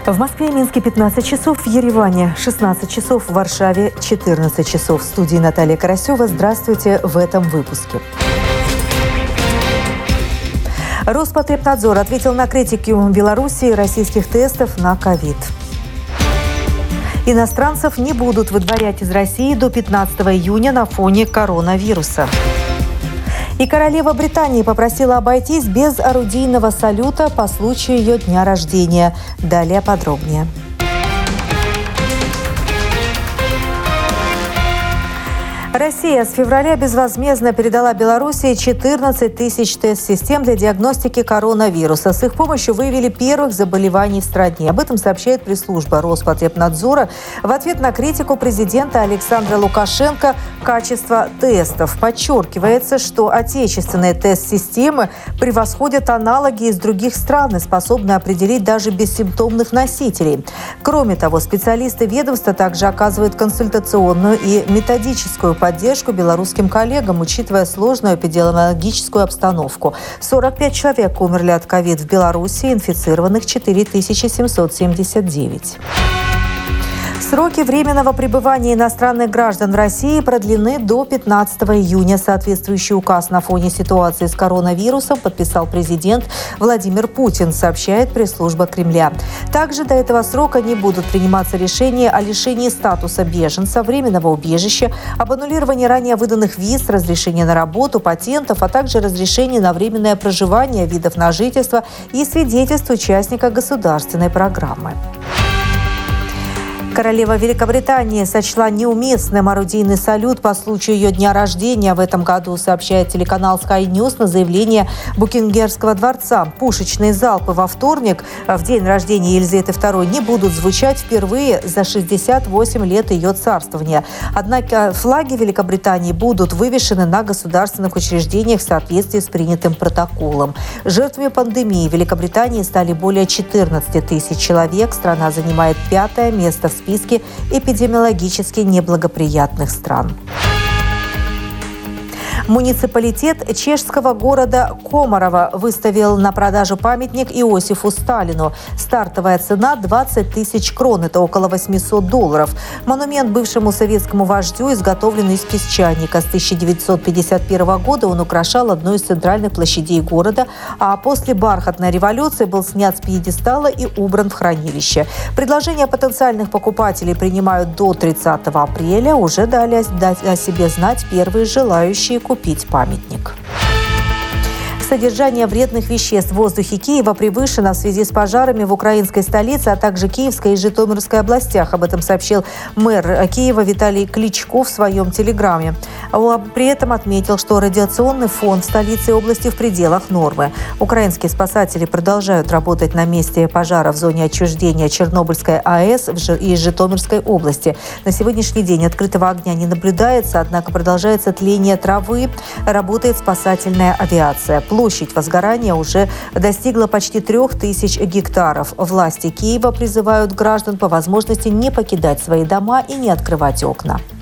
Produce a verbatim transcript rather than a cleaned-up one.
В Москве и Минске пятнадцать часов, в Ереване шестнадцать часов, в Варшаве четырнадцать часов. В студии Наталья Карасева. Здравствуйте в этом выпуске. Роспотребнадзор ответил на критику Беларуси российских тестов на ковид. Иностранцев не будут выдворять из России до пятнадцатого июня на фоне коронавируса. И королева Британии попросила обойтись без орудийного салюта по случаю ее дня рождения. Далее подробнее. Россия с февраля безвозмездно передала Беларуси четырнадцать тысяч тест-систем для диагностики коронавируса. С их помощью выявили первых заболеваний в стране. Об этом сообщает пресс-служба Роспотребнадзора в ответ на критику президента Александра Лукашенко качества тестов. Подчеркивается, что отечественные тест-системы превосходят аналоги из других стран и способны определить даже бессимптомных носителей. Кроме того, специалисты ведомства также оказывают консультационную и методическую поддержку белорусским коллегам, учитывая сложную эпидемиологическую обстановку. сорок пять человек умерли от ковид в Беларуси, инфицированных четыре тысячи семьсот семьдесят девять. Сроки временного пребывания иностранных граждан в России продлены до пятнадцатого июня. Соответствующий указ на фоне ситуации с коронавирусом подписал президент Владимир Путин, сообщает пресс-служба Кремля. Также до этого срока не будут приниматься решения о лишении статуса беженца, временного убежища, об аннулировании ранее выданных виз, разрешения на работу, патентов, а также разрешении на временное проживание, видов на жительство и свидетельств участника государственной программы. Королева Великобритании сочла неуместным орудийный салют по случаю ее дня рождения в этом году, сообщает телеканал Sky News на заявление Букингемского дворца. Пушечные залпы во вторник, в день рождения Елизаветы второй, не будут звучать впервые за шестьдесят восемь лет ее царствования. Однако флаги Великобритании будут вывешены на государственных учреждениях в соответствии с принятым протоколом. Жертвами пандемии в Великобритании стали более четырнадцать тысяч человек. Страна занимает пятое место в списке списке эпидемиологически неблагоприятных стран. Муниципалитет чешского города Комарова выставил на продажу памятник Иосифу Сталину. Стартовая цена двадцать тысяч крон, это около восемьсот долларов. Монумент бывшему советскому вождю изготовлен из песчаника. С тысяча девятьсот пятьдесят первого года он украшал одну из центральных площадей города, а после бархатной революции был снят с пьедестала и убран в хранилище. Предложения потенциальных покупателей принимают до тридцатого апреля. Уже дали о себе знать первые желающие купить памятник. Содержание вредных веществ в воздухе Киева превышено в связи с пожарами в украинской столице, а также Киевской и Житомирской областях. Об этом сообщил мэр Киева Виталий Кличко в своем телеграме. При этом отметил, что радиационный фон в столице и области в пределах нормы. Украинские спасатели продолжают работать на месте пожара в зоне отчуждения Чернобыльской АЭС и Житомирской области. На сегодняшний день открытого огня не наблюдается, однако продолжается тление травы, работает спасательная авиация. Площадь возгорания уже достигла почти трех тысяч гектаров. Власти Киева призывают граждан по возможности не покидать свои дома и не открывать окна.